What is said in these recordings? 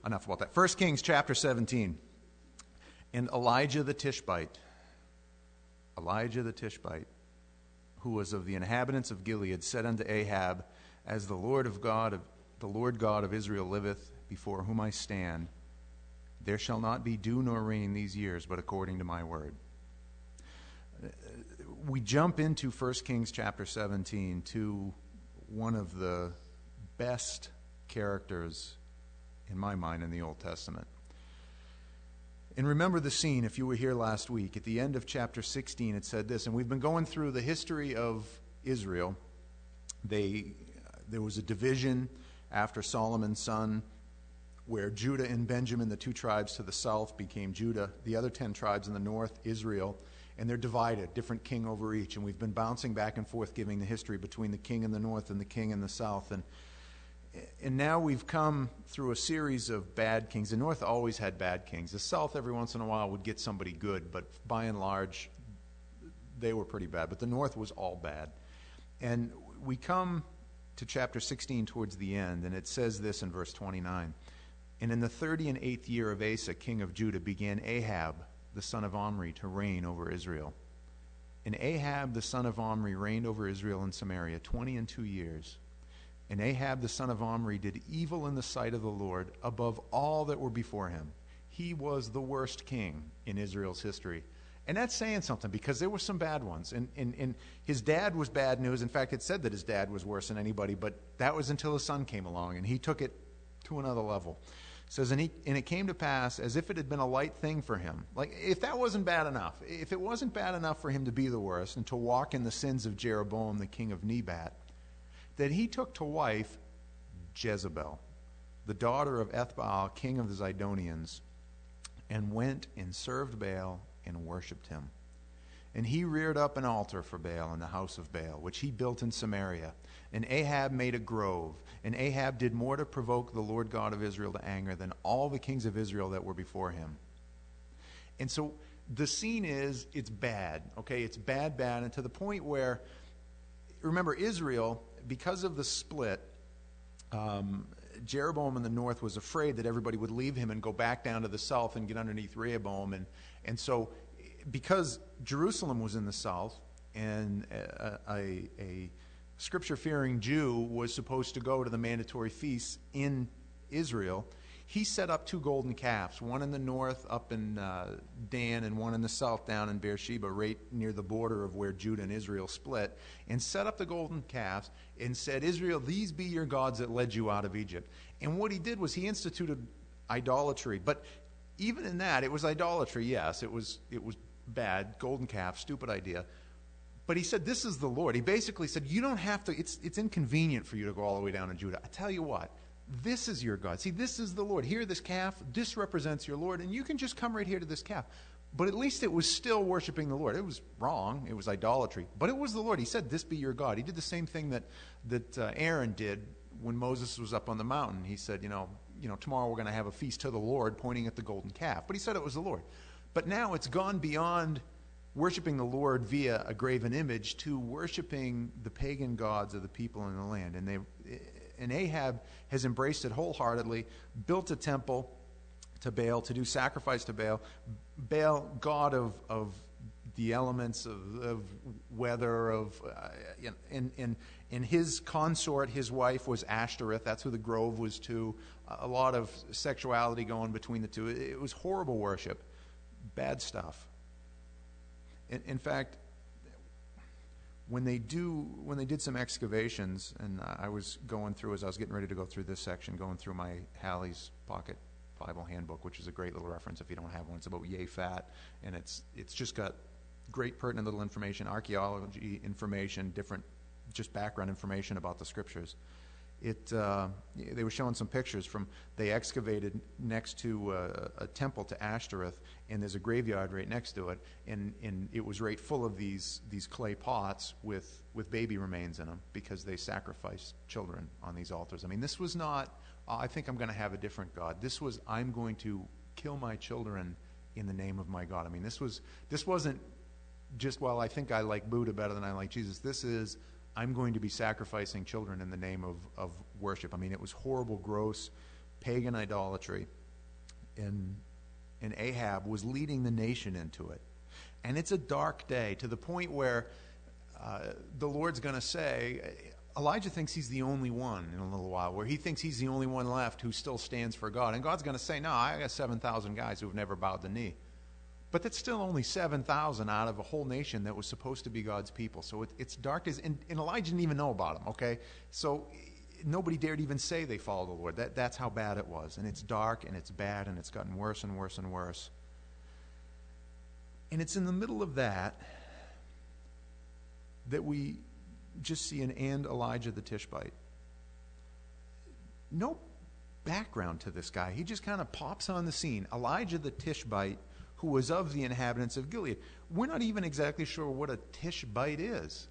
enough about that. 1 Kings chapter 17. And Elijah the Tishbite, who was of the inhabitants of Gilead, said unto Ahab, As the Lord God of Israel liveth, before whom I stand, there shall not be dew nor rain these years, but according to my word. We jump into 1 Kings chapter 17 to one of the best characters, in my mind, in the Old Testament. And remember the scene, if you were here last week. At the end of chapter 16, it said this, and we've been going through the history of Israel. There was a division after Solomon's son, where Judah and Benjamin, the two tribes to the south, became Judah. The other 10 tribes in the north, Israel. And they're divided, different king over each. And we've been bouncing back and forth, giving the history between the king in the north and the king in the south. And now we've come through a series of bad kings. The north always had bad kings. The south, every once in a while, would get somebody good. But by and large, they were pretty bad. But the north was all bad. And we come to chapter 16 towards the end, and it says this in verse 29. And in the 38th year of Asa, king of Judah, began Ahab, the son of Omri, to reign over Israel. And Ahab, the son of Omri, reigned over Israel in Samaria 22 years. And Ahab, the son of Omri, did evil in the sight of the Lord above all that were before him. He was the worst king in Israel's history. And that's saying something, because there were some bad ones. And his dad was bad news. In fact, it said that his dad was worse than anybody, but that was until his son came along, and he took it to another level. It says, and it came to pass as if it had been a light thing for him. Like, if that wasn't bad enough, if it wasn't bad enough for him to be the worst and to walk in the sins of Jeroboam, the king of Nebat, that he took to wife Jezebel, the daughter of Ethbaal, king of the Zidonians, and went and served Baal and worshipped him. And he reared up an altar for Baal in the house of Baal, which he built in Samaria. And Ahab made a grove. And Ahab did more to provoke the Lord God of Israel to anger than all the kings of Israel that were before him. And so the scene is, it's bad. Okay, it's bad, and to the point where, remember, Israel, because of the split, Jeroboam in the north was afraid that everybody would leave him and go back down to the south and get underneath Rehoboam. And so, because Jerusalem was in the south, and a scripture-fearing Jew was supposed to go to the mandatory feasts in Israel, he set up 2 golden calves, one in the north up in Dan, and one in the south down in Beersheba, right near the border of where Judah and Israel split, and set up the golden calves and said, Israel, these be your gods that led you out of Egypt. And what he did was he instituted idolatry. But even in that, it was idolatry, yes. It was bad, golden calf, stupid idea. But he said, this is the Lord. He basically said, you don't have to, it's inconvenient for you to go all the way down to Judah. I tell you what, this is your God. See, this is the Lord. Here, this calf, this represents your Lord, and you can just come right here to this calf. But at least it was still worshiping the Lord. It was wrong. It was idolatry. But it was the Lord. He said, this be your God. He did the same thing that Aaron did when Moses was up on the mountain. He said, tomorrow we're going to have a feast to the Lord, pointing at the golden calf. But he said it was the Lord. But now it's gone beyond worshiping the Lord via a graven image to worshiping the pagan gods of the people in the land. And Ahab has embraced it wholeheartedly, built a temple to Baal, to do sacrifice to Baal. Baal, god of the elements, of weather, and his consort, his wife, was Ashtoreth. That's who the grove was to. A lot of sexuality going between the two. It was horrible worship. Bad stuff. In fact, when they did some excavations, and I was going through, as I was getting ready to go through this section, going through my Halley's Pocket Bible Handbook, which is a great little reference if you don't have one. It's about Yaphat, and it's just got great pertinent little information, archaeology information, different just background information about the scriptures. They were showing some pictures from, they excavated next to a temple to Ashtoreth, and there's a graveyard right next to it, and it was right full of these clay pots with baby remains in them, because they sacrificed children on these altars. I mean, this was not, I think I'm going to have a different God. This was, I'm going to kill my children in the name of my God. I mean, this wasn't just, well, I think I like Buddha better than I like Jesus. This is, I'm going to be sacrificing children in the name of worship. I mean, it was horrible, gross, pagan idolatry, and Ahab was leading the nation into it. And it's a dark day, to the point where the Lord's going to say, Elijah thinks he's the only one in a little while, where he thinks he's the only one left who still stands for God. And God's going to say, no, I got 7,000 guys who have never bowed the knee. But that's still only 7,000 out of a whole nation that was supposed to be God's people. So it's dark. And Elijah didn't even know about him, okay? So nobody dared even say they followed the Lord. That's how bad it was. And it's dark, and it's bad, and it's gotten worse and worse and worse. And it's in the middle of that we just see and Elijah the Tishbite. No background to this guy. He just kind of pops on the scene. Elijah the Tishbite, who was of the inhabitants of Gilead. We're not even exactly sure what a Tishbite is.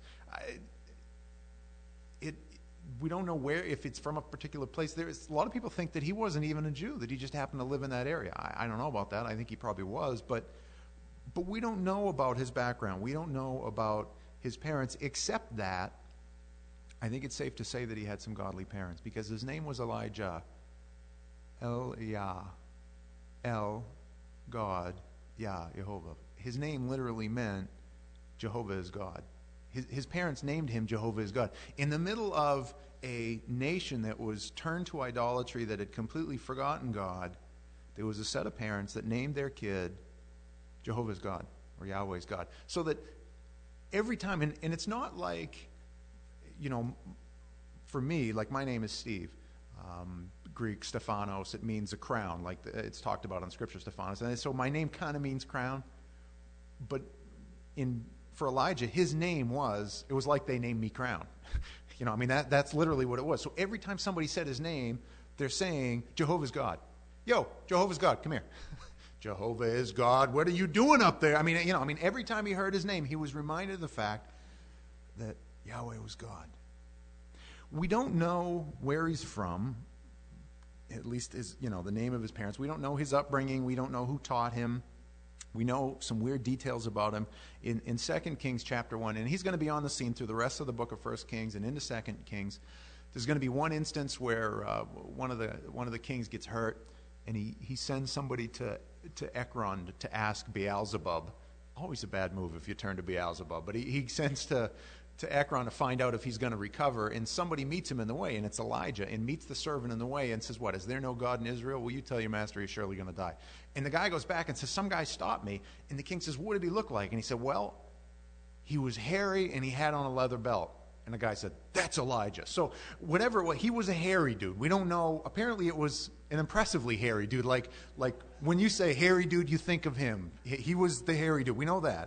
We don't know if it's from a particular place. A lot of people think that he wasn't even a Jew, that he just happened to live in that area. I don't know about that. I think he probably was, but we don't know about his background. We don't know about his parents, except that I think it's safe to say that he had some godly parents, because his name was Elijah. El-Yah. El, God, Yah, Jehovah. His name literally meant Jehovah is God. His parents named him Jehovah is God. In the middle of a nation that was turned to idolatry, that had completely forgotten God, there was a set of parents that named their kid Jehovah is God, or Yahweh is God. So that every time, and it's not like, for me, like my name is Steve. Greek Stephanos, it means a crown, like it's talked about in Scripture, Stephanos. And so my name kind of means crown. But for Elijah, his name was like they named me Crown. That's literally what it was. So every time somebody said his name, they're saying, Jehovah's God. Yo, Jehovah's God, come here. Jehovah is God. What are you doing up there? Every time he heard his name, he was reminded of the fact that Yahweh was God. We don't know where he's from, at least the name of his parents. We don't know his upbringing. We don't know who taught him. We know some weird details about him in 2 Kings chapter 1. And he's going to be on the scene through the rest of the book of 1 Kings and into 2 Kings. There's going to be one instance where one of the kings gets hurt, and he sends somebody to Ekron to ask Beelzebub. Always a bad move if you turn to Beelzebub. But he sends to Ekron to find out if he's going to recover, and somebody meets him in the way, and it's Elijah, and meets the servant in the way and says, what, is there no God in Israel? Well, you tell your master he's surely going to die. And the guy goes back and says, some guy stopped me. And the king says, what did he look like? And he said, well, he was hairy and he had on a leather belt. And the guy said, that's Elijah. So whatever it was, he was a hairy dude. We don't know. Apparently it was an impressively hairy dude. Like when you say hairy dude, you think of him. He was the hairy dude. We know that.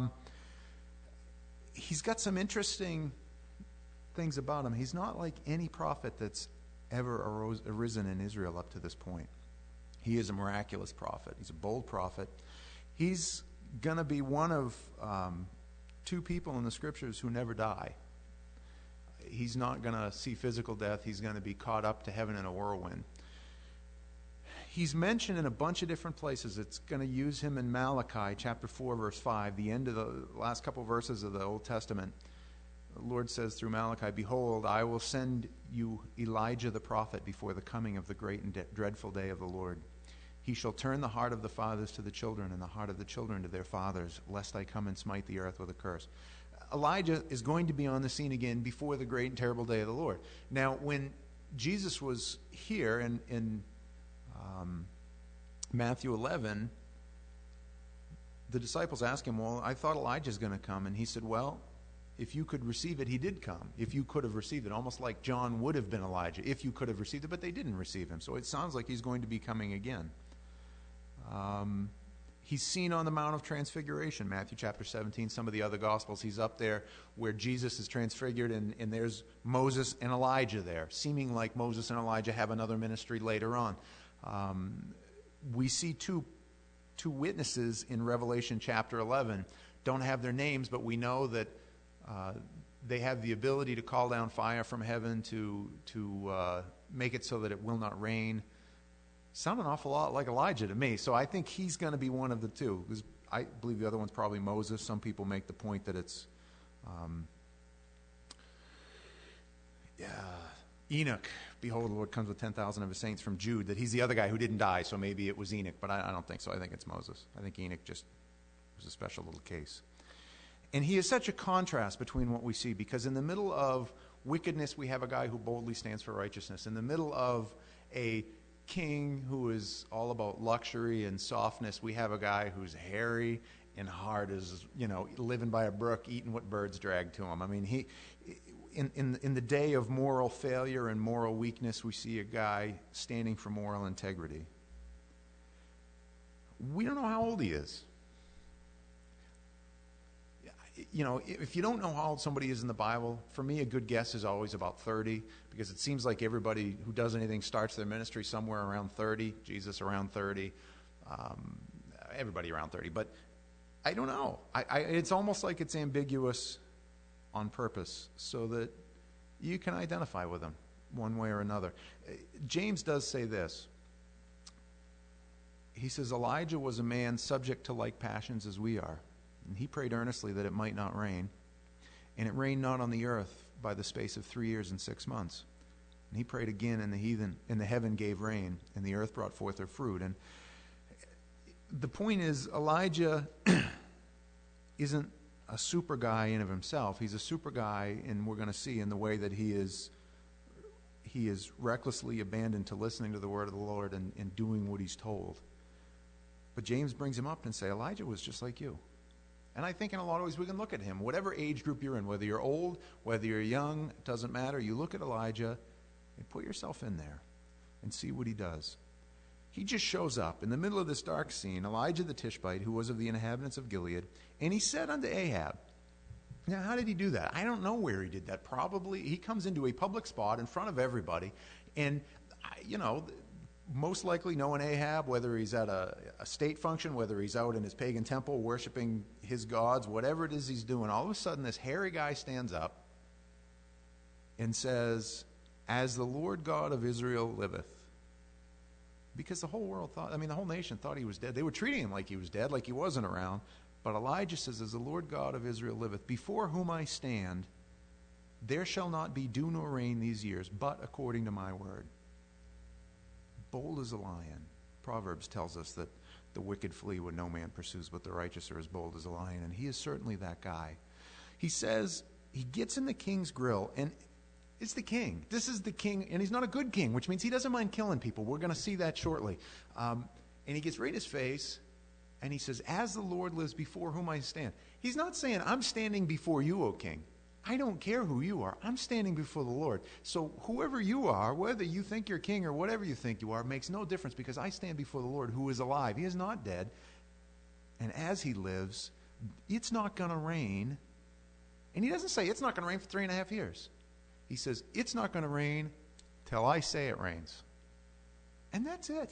He's got some interesting things about him. He's not like any prophet that's ever arisen in Israel up to this point. He is a miraculous prophet. He's a bold prophet. He's going to be one of two people in the Scriptures who never die. He's not going to see physical death. He's going to be caught up to heaven in a whirlwind. He's mentioned in a bunch of different places. It's going to use him in Malachi chapter 4, verse 5, the end of the last couple verses of the Old Testament. The Lord says through Malachi, behold, I will send you Elijah the prophet before the coming of the great and dreadful day of the Lord. He shall turn the heart of the fathers to the children and the heart of the children to their fathers, lest I come and smite the earth with a curse. Elijah is going to be on the scene again before the great and terrible day of the Lord. Now, when Jesus was here in Matthew 11, the disciples asked him, well, I thought Elijah's going to come. And he said, well, if you could receive it, he did come. If you could have received it, almost like John would have been Elijah, if you could have received it, but they didn't receive him. So it sounds like he's going to be coming again. He's seen on the Mount of Transfiguration, Matthew chapter 17, some of the other Gospels. He's up there where Jesus is transfigured, and there's Moses and Elijah there, seeming like Moses and Elijah have another ministry later on. We see two witnesses in Revelation chapter 11. Don't have their names, but we know that they have the ability to call down fire from heaven to make it so that it will not rain. Sound an awful lot like Elijah to me, so I think he's going to be one of the two. I believe the other one's probably Moses. Some people make the point that it's Enoch, behold, the Lord comes with 10,000 of his saints from Jude, that he's the other guy who didn't die, so maybe it was Enoch, but I don't think so. I think it's Moses. I think Enoch just was a special little case. And he is such a contrast between what we see, because in the middle of wickedness, we have a guy who boldly stands for righteousness. In the middle of a king who is all about luxury and softness, we have a guy who's hairy and hard as, living by a brook, eating what birds drag to him. I mean, in the day of moral failure and moral weakness, we see a guy standing for moral integrity. We don't know how old he is. If you don't know how old somebody is in the Bible, for me, a good guess is always about 30, because it seems like everybody who does anything starts their ministry somewhere around 30. Jesus around 30, everybody around 30. But I don't know. It's almost like it's ambiguous on purpose so that you can identify with them one way or another. James does say this. He says, Elijah was a man subject to like passions as we are. And he prayed earnestly that it might not rain. And it rained not on the earth by the space of 3 years and 6 months. And he prayed again, and the heaven gave rain, and the earth brought forth her fruit. And the point is, Elijah isn't a super guy in of himself. He's a super guy, and we're going to see in the way that he is recklessly abandoned to listening to the word of the Lord and doing what he's told. But James brings him up and say, Elijah was just like you. And I think in a lot of ways we can look at him. Whatever age group you're in, whether you're old, whether you're young, it doesn't matter. You look at Elijah and put yourself in there and see what he does. He just shows up in the middle of this dark scene, Elijah the Tishbite, who was of the inhabitants of Gilead, and he said unto Ahab, now how did he do that? I don't know where he did that. Probably he comes into a public spot in front of everybody, and most likely knowing Ahab, whether he's at a state function, whether he's out in his pagan temple worshiping his gods, whatever it is he's doing, all of a sudden this hairy guy stands up and says, as the Lord God of Israel liveth. Because the whole world the whole nation thought he was dead. They were treating him like he was dead, like he wasn't around. But Elijah says, as the Lord God of Israel liveth, before whom I stand, there shall not be dew nor rain these years, but according to my word. Bold as a lion. Proverbs tells us that the wicked flee when no man pursues, but the righteous are as bold as a lion. And he is certainly that guy. He says, he gets in the king's grill, and it's the king. This is the king, and he's not a good king, which means he doesn't mind killing people. We're going to see that shortly. And he gets right in his face, and he says, as the Lord lives before whom I stand. He's not saying, I'm standing before you, O king. I don't care who you are. I'm standing before the Lord. So whoever you are, whether you think you're king or whatever you think you are, makes no difference, because I stand before the Lord who is alive. He is not dead. And as he lives, it's not going to rain. And he doesn't say it's not going to rain for 3.5 years. He says it's not going to rain till I say it rains. And that's it.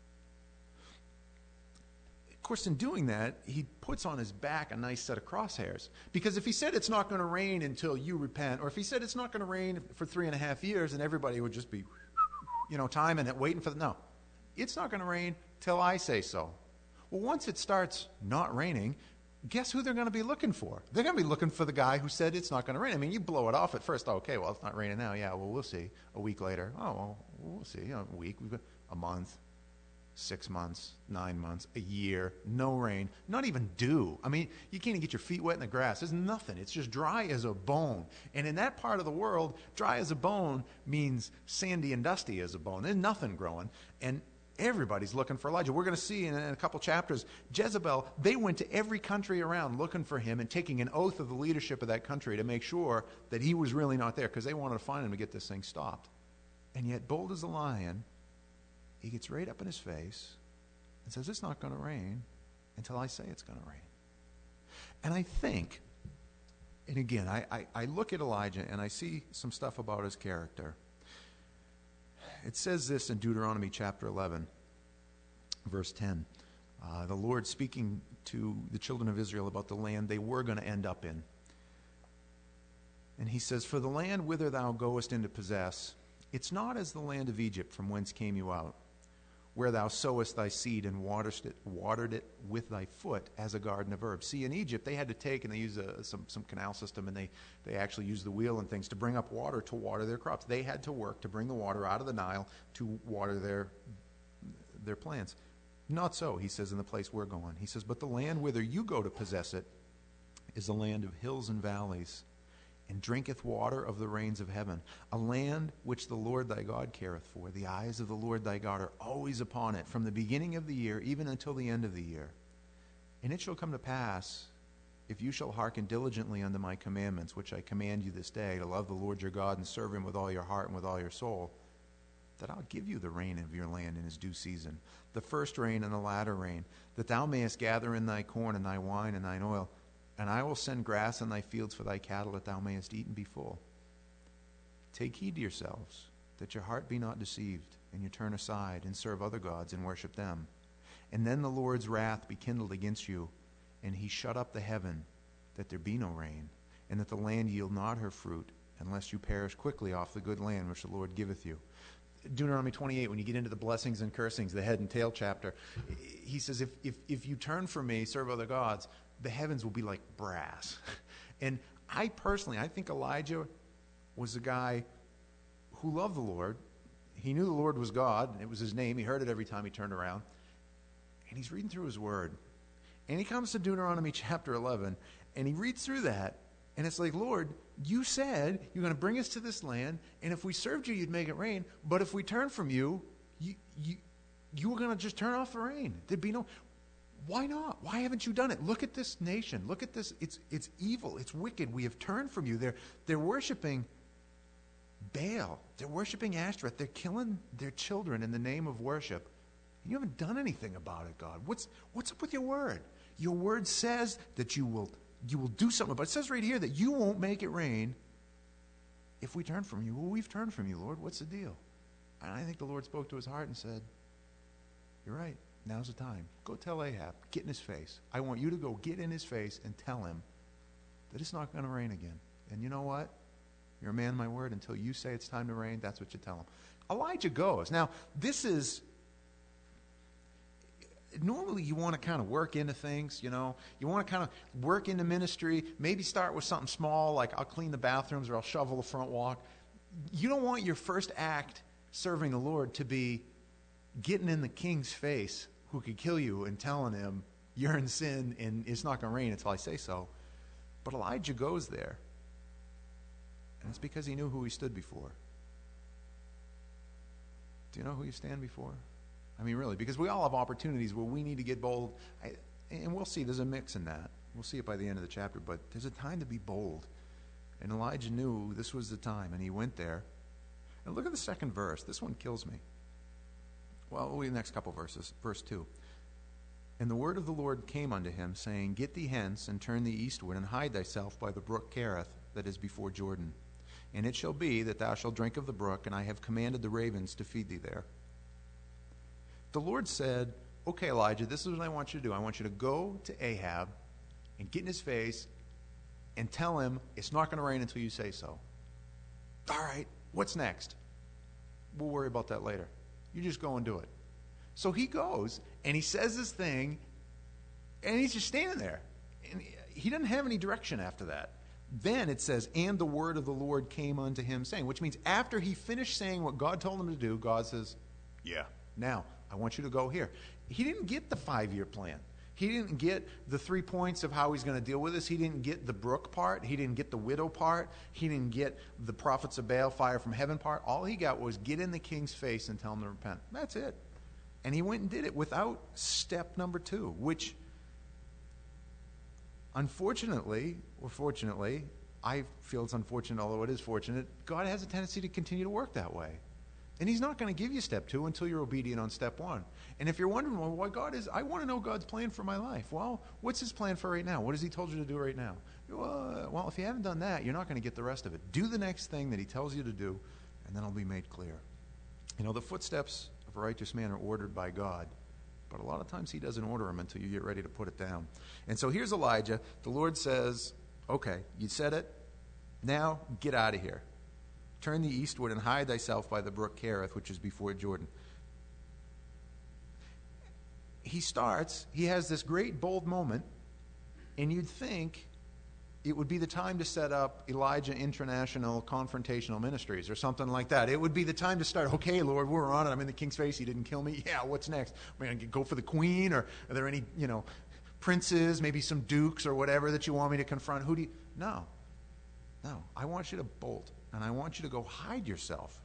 Of course, in doing that, he puts on his back a nice set of crosshairs. Because if he said it's not going to rain until you repent, or if he said it's not going to rain for 3.5 years, then everybody would just be, timing it, waiting for no. It's not going to rain till I say so. Well, once it starts not raining, guess who they're going to be looking for? They're going to be looking for the guy who said it's not going to rain. I mean, you blow it off at first. Oh, okay, well, it's not raining now. Yeah, well, we'll see. A week later. Oh, well, we'll see. A week. We've got a month. 6 months, 9 months, a year, no rain, not even dew. I mean, you can't even get your feet wet in the grass. There's nothing. It's just dry as a bone. And in that part of the world, dry as a bone means sandy and dusty as a bone. There's nothing growing. And everybody's looking for Elijah. We're going to see in a couple chapters, Jezebel, they went to every country around looking for him and taking an oath of the leadership of that country to make sure that he was really not there, because they wanted to find him to get this thing stopped. And yet, bold as a lion, he gets right up in his face and says, it's not going to rain until I say it's going to rain. And I think, and again, I look at Elijah and I see some stuff about his character. It says this in Deuteronomy chapter 11, verse 10. The Lord speaking to the children of Israel about the land they were going to end up in. And he says, for the land whither thou goest in to possess, it's not as the land of Egypt from whence came you out, where thou sowest thy seed and watered it with thy foot as a garden of herbs. See, in Egypt, they had to take, and they used some canal system, and they actually used the wheel and things to bring up water to water their crops. They had to work to bring the water out of the Nile to water their plants. Not so, he says, in the place we're going. He says, but the land whither you go to possess it is a land of hills and valleys, and drinketh water of the rains of heaven, a land which the Lord thy God careth for. The eyes of the Lord thy God are always upon it, from the beginning of the year even until the end of the year. And it shall come to pass, if you shall hearken diligently unto my commandments, which I command you this day, to love the Lord your God and serve him with all your heart and with all your soul, that I'll give you the rain of your land in his due season, the first rain and the latter rain, that thou mayest gather in thy corn and thy wine and thine oil, and I will send grass in thy fields for thy cattle, that thou mayest eat and be full. Take heed to yourselves, that your heart be not deceived, and you turn aside and serve other gods and worship them. And then the Lord's wrath be kindled against you, and he shut up the heaven, that there be no rain, and that the land yield not her fruit, unless you perish quickly off the good land which the Lord giveth you. Deuteronomy 28, when you get into the blessings and cursings, the head and tail chapter, he says, if you turn from me, serve other gods, the heavens will be like brass. And I think Elijah was a guy who loved the Lord. He knew the Lord was God. It was his name. He heard it every time he turned around. And he's reading through his word. And he comes to Deuteronomy chapter 11, and he reads through that, and it's like, Lord, you said you're going to bring us to this land, and if we served you, you'd make it rain. But if we turn from you, you were going to just turn off the rain. There'd be no... Why not? Why haven't you done it? Look at this nation. Look at this. It's evil. It's wicked. We have turned from you. They're worshiping Baal. They're worshiping Ashtoreth. They're killing their children in the name of worship. And you haven't done anything about it, God. What's up with your word? Your word says that you will do something, but it says right here that you won't make it rain if we turn from you. Well, we've turned from you, Lord. What's the deal? And I think the Lord spoke to his heart and said, you're right. Now's the time. Go tell Ahab. Get in his face. I want you to go get in his face and tell him that it's not going to rain again. And you know what? You're a man of my word. Until you say it's time to rain, that's what you tell him. Elijah goes. Now, this is... Normally you want to kind of work into things, you know. You want to kind of work into ministry. Maybe start with something small, like I'll clean the bathrooms or I'll shovel the front walk. You don't want your first act serving the Lord to be getting in the king's face who could kill you and telling him you're in sin and it's not going to rain until I say so. But Elijah goes there. And it's because he knew who he stood before. Do you know who you stand before? I mean, really, because we all have opportunities where we need to get bold. And we'll see, there's a mix in that. We'll see it by the end of the chapter. But there's a time to be bold. And Elijah knew this was the time. And he went there. And look at the second verse. This one kills me. Well, we'll read the next couple verses. Verse 2. And the word of the Lord came unto him, saying, Get thee hence, and turn thee eastward, and hide thyself by the brook Kerith, that is before Jordan. And it shall be that thou shalt drink of the brook, and I have commanded the ravens to feed thee there. The Lord said, okay, Elijah, this is what I want you to do. I want you to go to Ahab and get in his face and tell him it's not going to rain until you say so. All right, what's next? We'll worry about that later. You just go and do it. So he goes, and he says this thing, and he's just standing there. And he doesn't have any direction after that. Then it says, and the word of the Lord came unto him, saying, which means after he finished saying what God told him to do, God says, yeah, now I want you to go here. He didn't get the 5-year plan. He didn't get the 3 points of how he's going to deal with this. He didn't get the brook part. He didn't get the widow part. He didn't get the prophets of Baal, fire from heaven part. All he got was get in the king's face and tell him to repent. That's it. And he went and did it without step number 2, which unfortunately, or fortunately, I feel it's unfortunate, although it is fortunate, God has a tendency to continue to work that way. And he's not going to give you step 2 until you're obedient on step 1. And if you're wondering, well, what God is, I want to know God's plan for my life. Well, what's his plan for right now? What has he told you to do right now? Well, if you haven't done that, you're not going to get the rest of it. Do the next thing that he tells you to do, and then it'll be made clear. You know, the footsteps of a righteous man are ordered by God. But a lot of times he doesn't order them until you get ready to put it down. And so here's Elijah. The Lord says, okay, you said it. Now get out of here. Turn thee eastward and hide thyself by the brook Kerith, which is before Jordan. he has this great bold moment, and you'd think it would be the time to set up Elijah International Confrontational Ministries or something like that. It would be the time to start, okay, Lord, we're on it. I'm in the king's face. He didn't kill me. Yeah, what's next? We're going to go for the queen, or are there any, princes, maybe some dukes or whatever that you want me to confront? No. I want you to bolt, and I want you to go hide yourself.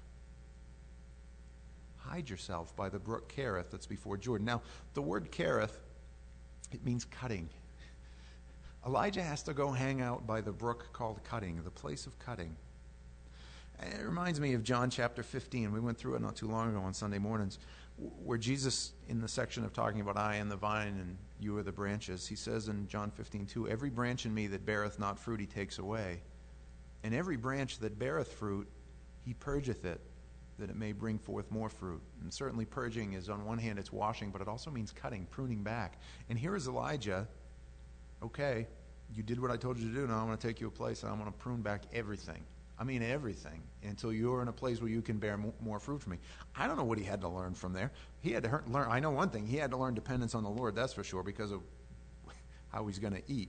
Hide yourself by the brook Kerith that's before Jordan. Now, the word Kerith, it means cutting. Elijah has to go hang out by the brook called Cutting, the place of cutting. And it reminds me of John chapter 15. We went through it not too long ago on Sunday mornings, where Jesus, in the section of talking about I am the vine and you are the branches, he says in John 15:2, every branch in me that beareth not fruit he takes away, and every branch that beareth fruit he purgeth it, that it may bring forth more fruit. And certainly purging is, on one hand, it's washing, but it also means cutting, pruning back. And here is Elijah. Okay, you did what I told you to do. Now I'm going to take you a place and I'm going to prune back everything. I mean everything, until you're in a place where you can bear more fruit from me. I don't know what he had to learn from there. He had to learn. I know one thing. He had to learn dependence on the Lord, that's for sure, because of how he's going to eat.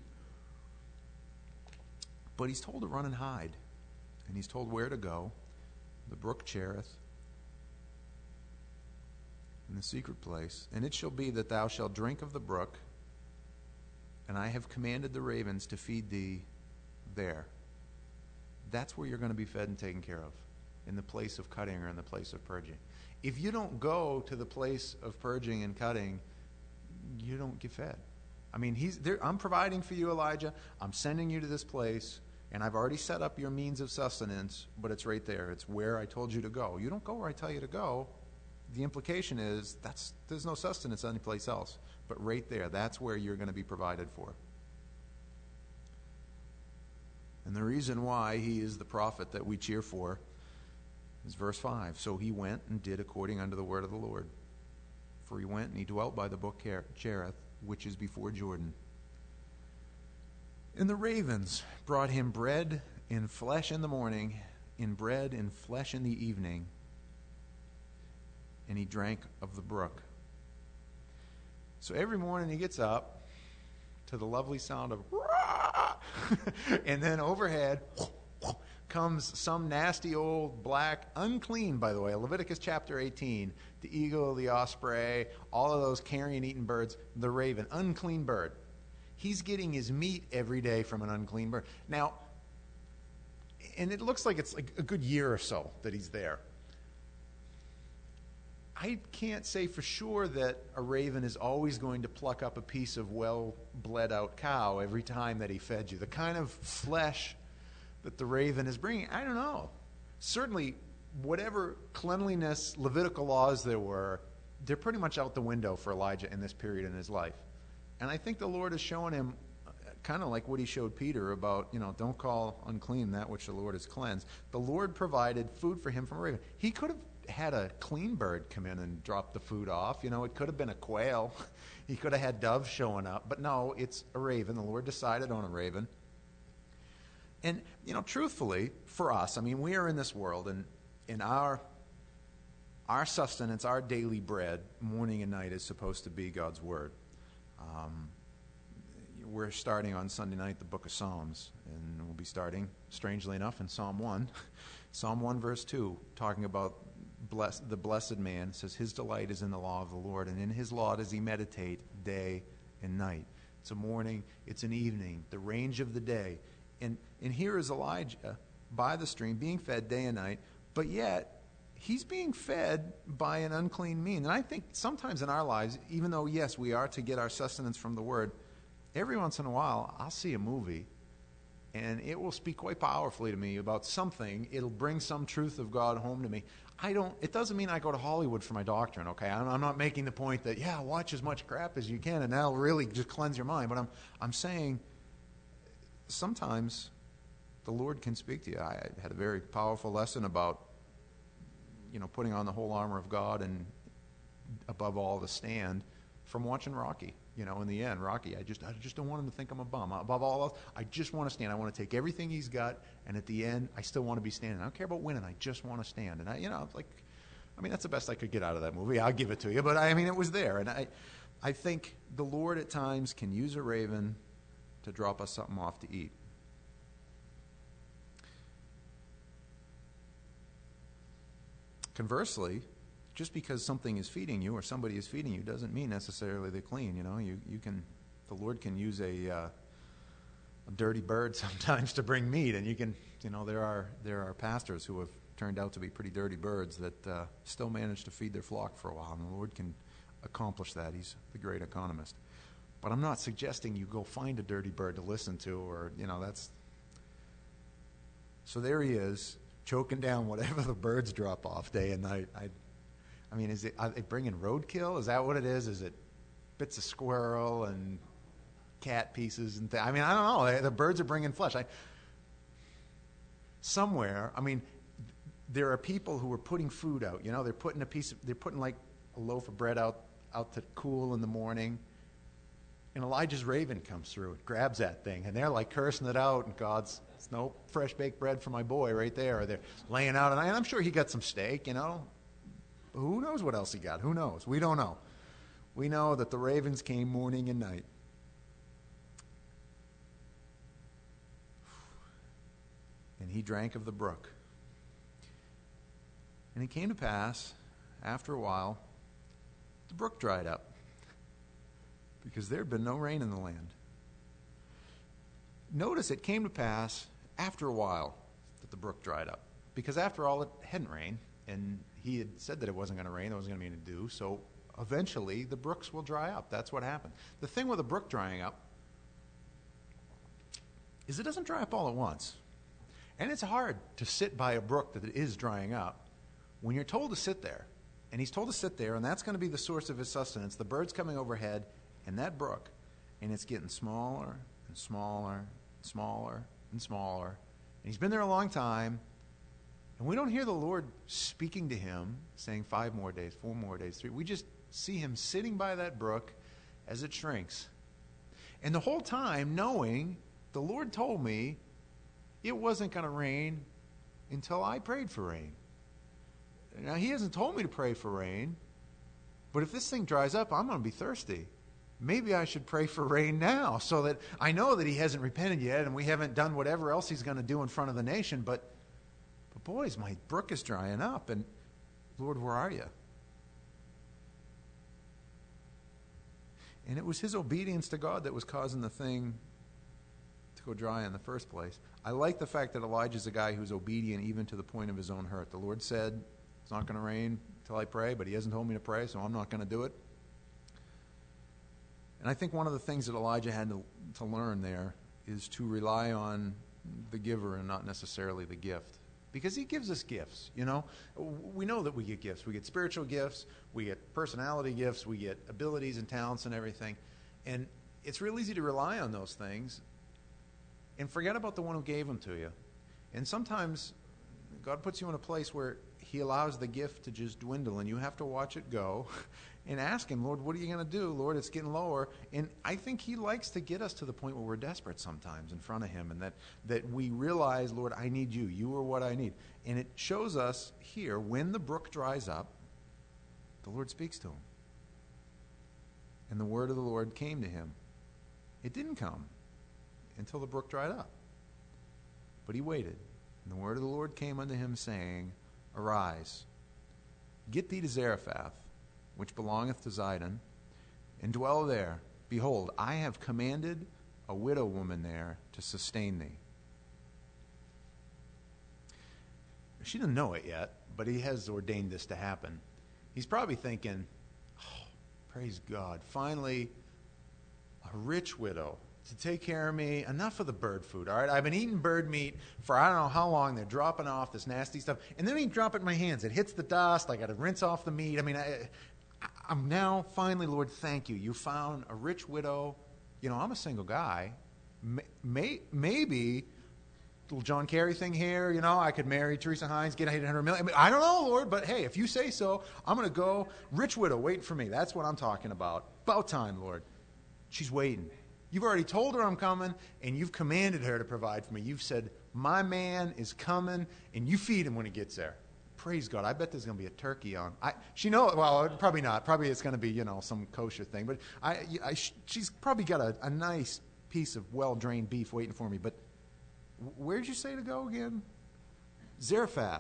But he's told to run and hide. And he's told where to go. The brook Cherith, in the secret place. And it shall be that thou shalt drink of the brook, and I have commanded the ravens to feed thee there. That's where you're going to be fed and taken care of, in the place of cutting or in the place of purging. If you don't go to the place of purging and cutting, you don't get fed. I mean, I'm providing for you, Elijah. I'm sending you to this place, and I've already set up your means of sustenance, but it's right there. It's where I told you to go. You don't go where I tell you to go. The implication is there's no sustenance anyplace else. But right there, that's where you're going to be provided for. And the reason why he is the prophet that we cheer for is verse 5. So he went and did according unto the word of the Lord. For he went and he dwelt by the brook Cherith, which is before Jordan. And the ravens brought him bread in flesh in the morning, in bread and flesh in the evening, and he drank of the brook. So every morning he gets up to the lovely sound of and then overhead comes some nasty old black, unclean, by the way, Leviticus chapter 18, the eagle, the osprey, all of those carrion eating birds, the raven, unclean bird. He's getting his meat every day from an unclean bird. Now, and it looks like it's like a good year or so that he's there. I can't say for sure that a raven is always going to pluck up a piece of well-bled-out cow every time that he fed you. The kind of flesh that the raven is bringing, I don't know. Certainly, whatever cleanliness, Levitical laws there were, they're pretty much out the window for Elijah in this period in his life. And I think the Lord is showing him kind of like what he showed Peter about, don't call unclean that which the Lord has cleansed. The Lord provided food for him from a raven. He could have had a clean bird come in and drop the food off. It could have been a quail. He could have had doves showing up. But no, it's a raven. The Lord decided on a raven. And, truthfully, for us, we are in this world, and in our sustenance, our daily bread, morning and night, is supposed to be God's Word. We're starting on Sunday night the book of Psalms, and we'll be starting, strangely enough, in Psalm 1. Psalm 1, verse 2, talking about the blessed man. It says, his delight is in the law of the Lord, and in his law does he meditate day and night. It's a morning, it's an evening, the range of the day. And here is Elijah by the stream being fed day and night, but yet he's being fed by an unclean mean. And I think sometimes in our lives, even though, yes, we are to get our sustenance from the Word, every once in a while I'll see a movie and it will speak quite powerfully to me about something. It'll bring some truth of God home to me. It doesn't mean I go to Hollywood for my doctrine, okay? I'm not making the point that, watch as much crap as you can and that'll really just cleanse your mind. But I'm saying sometimes the Lord can speak to you. I had a very powerful lesson about, putting on the whole armor of God and above all the stand from watching Rocky. In the end, Rocky, I just don't want him to think I'm a bum. Above all else, I just want to stand. I want to take everything he's got, and at the end, I still want to be standing. I don't care about winning. I just want to stand. And that's the best I could get out of that movie. I'll give it to you. But it was there. And I think the Lord at times can use a raven to drop us something off to eat. Conversely, just because something is feeding you or somebody is feeding you doesn't mean necessarily they're clean. The Lord can use a dirty bird sometimes to bring meat, and there are pastors who have turned out to be pretty dirty birds that still manage to feed their flock for a while, and the Lord can accomplish that. He's the great economist. But I'm not suggesting you go find a dirty bird to listen to, or that's. So there he is, choking down whatever the birds drop off day and night. Are they bringing roadkill? Is that what it is? Is it bits of squirrel and cat pieces and things? I don't know. The birds are bringing flesh. There are people who are putting food out. They're putting like a loaf of bread out to cool in the morning. And Elijah's raven comes through and grabs that thing, and they're like cursing it out, and God's, no fresh baked bread for my boy right there. Or they're laying out, and I'm sure he got some steak, Who knows what else he got? Who knows? We don't know. We know that the ravens came morning and night. And he drank of the brook. And it came to pass, after a while, the brook dried up, because there had been no rain in the land. Notice it came to pass after a while that the brook dried up, because after all, it hadn't rained, and he had said that it wasn't going to rain, there wasn't going to be any dew, so eventually the brooks will dry up. That's what happened. The thing with a brook drying up is it doesn't dry up all at once. And it's hard to sit by a brook that is drying up when you're told to sit there. And he's told to sit there, and that's going to be the source of his sustenance. The bird's coming overhead, and that brook, and it's getting smaller and smaller and smaller and smaller. And he's been there a long time, and we don't hear the Lord speaking to him, saying 5 more days, 4 more days, 3. We just see him sitting by that brook as it shrinks. And the whole time knowing, the Lord told me it wasn't going to rain until I prayed for rain. Now, he hasn't told me to pray for rain, but if this thing dries up, I'm going to be thirsty. Maybe I should pray for rain now, so that I know that he hasn't repented yet, and we haven't done whatever else he's going to do in front of the nation, but boys, my brook is drying up, and Lord, where are you? And it was his obedience to God that was causing the thing to go dry in the first place. I like the fact that Elijah's a guy who's obedient even to the point of his own hurt. The Lord said, it's not going to rain until I pray, but he hasn't told me to pray, so I'm not going to do it. And I think one of the things that Elijah had to learn there is to rely on the giver and not necessarily the gift. Because he gives us gifts, We know that we get gifts. We get spiritual gifts, we get personality gifts, we get abilities and talents and everything. And it's real easy to rely on those things and forget about the one who gave them to you. And sometimes God puts you in a place where he allows the gift to just dwindle, and you have to watch it go and ask him, Lord, what are you going to do? Lord, it's getting lower. And I think he likes to get us to the point where we're desperate sometimes in front of him, and that we realize, Lord, I need you. You are what I need. And it shows us here, when the brook dries up, the Lord speaks to him. And the word of the Lord came to him. It didn't come until the brook dried up. But he waited. And the word of the Lord came unto him, saying, Arise, get thee to Zarephath, which belongeth to Zidon, and dwell there. Behold, I have commanded a widow woman there to sustain thee. She didn't know it yet, but he has ordained this to happen. He's probably thinking, praise God, finally a rich widow to take care of me. Enough of the bird food, all right? I've been eating bird meat for I don't know how long. They're dropping off this nasty stuff. And then he drop it in my hands. It hits the dust. I got to rinse off the meat. I'm now, finally, Lord, thank you. You found a rich widow. I'm a single guy. Maybe little John Kerry thing here, I could marry Teresa Hines, get $800 million. I don't know, Lord, but hey, if you say so, I'm going to go. Rich widow, waiting for me. That's what I'm talking about. About time, Lord. She's waiting. You've already told her I'm coming, and you've commanded her to provide for me. You've said, my man is coming, and you feed him when he gets there. praise God. I bet there's going to be a turkey on. She knows, well, probably not. Probably it's going to be, some kosher thing. But she's probably got a nice piece of well-drained beef waiting for me. But where'd you say to go again? Zarephath.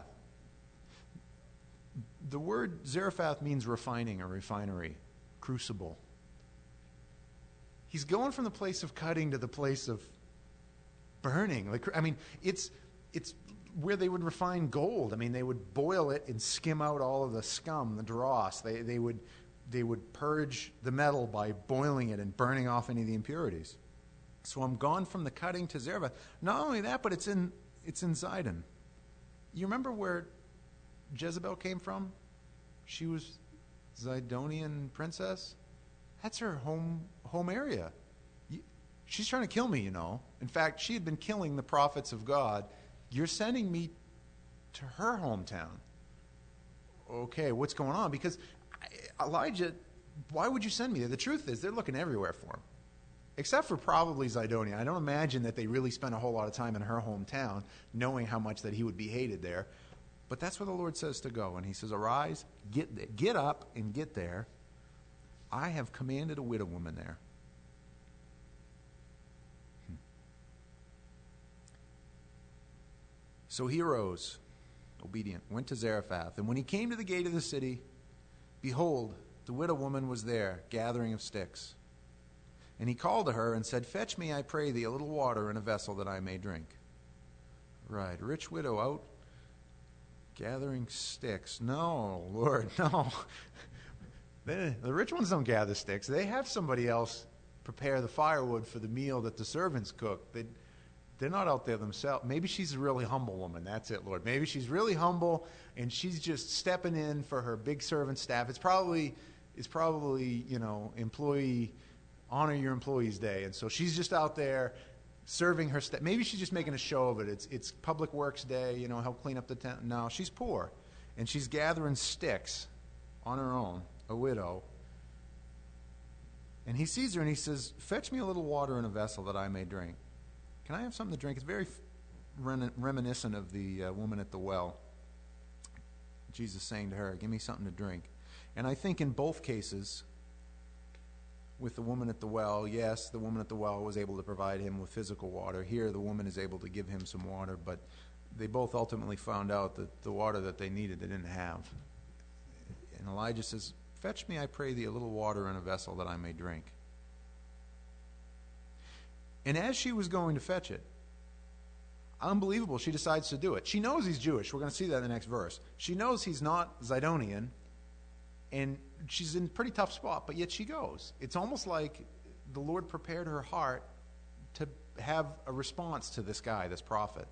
The word Zarephath means refining or refinery, crucible. He's going from the place of cutting to the place of burning. It's where they would refine gold. They would boil it and skim out all of the scum, the dross. They would purge the metal by boiling it and burning off any of the impurities. So I'm gone from the cutting to Zarephath. Not only that, but it's in Zidon. You remember where Jezebel came from? She was Zidonian princess. That's her home area. She's trying to kill me, In fact, she had been killing the prophets of God. You're sending me to her hometown. Okay, what's going on? Because Elijah, why would you send me there? The truth is, they're looking everywhere for him. Except for probably Zidonia. I don't imagine that they really spent a whole lot of time in her hometown, knowing how much that he would be hated there. But that's where the Lord says to go. And he says, arise, get up and get there. I have commanded a widow woman there. So he arose, obedient, went to Zarephath. And when he came to the gate of the city, behold, the widow woman was there, gathering of sticks. And he called to her and said, fetch me, I pray thee, a little water in a vessel that I may drink. Right, rich widow out gathering sticks. No, Lord, no. The rich ones don't gather sticks. They have somebody else prepare the firewood for the meal that the servants cook. They're not out there themselves. Maybe she's a really humble woman. That's it, Lord. Maybe she's really humble, and she's just stepping in for her big servant staff. It's probably employee honor your employees day, and so she's just out there serving her staff. Maybe she's just making a show of it. It's public works day, help clean up the tent. No, she's poor, and she's gathering sticks on her own, a widow. And he sees her and he says, fetch me a little water in a vessel that I may drink. Can I have something to drink? It's very reminiscent of the woman at the well. Jesus saying to her, give me something to drink. And I think in both cases, with the woman at the well, yes, the woman at the well was able to provide him with physical water. Here, the woman is able to give him some water, but they both ultimately found out that the water that they needed, they didn't have. And Elijah says, fetch me, I pray thee, a little water in a vessel that I may drink. And as she was going to fetch it, unbelievable, she decides to do it. She knows he's Jewish. We're going to see that in the next verse. She knows he's not Zidonian, and she's in a pretty tough spot, but yet she goes. It's almost like the Lord prepared her heart to have a response to this guy, this prophet.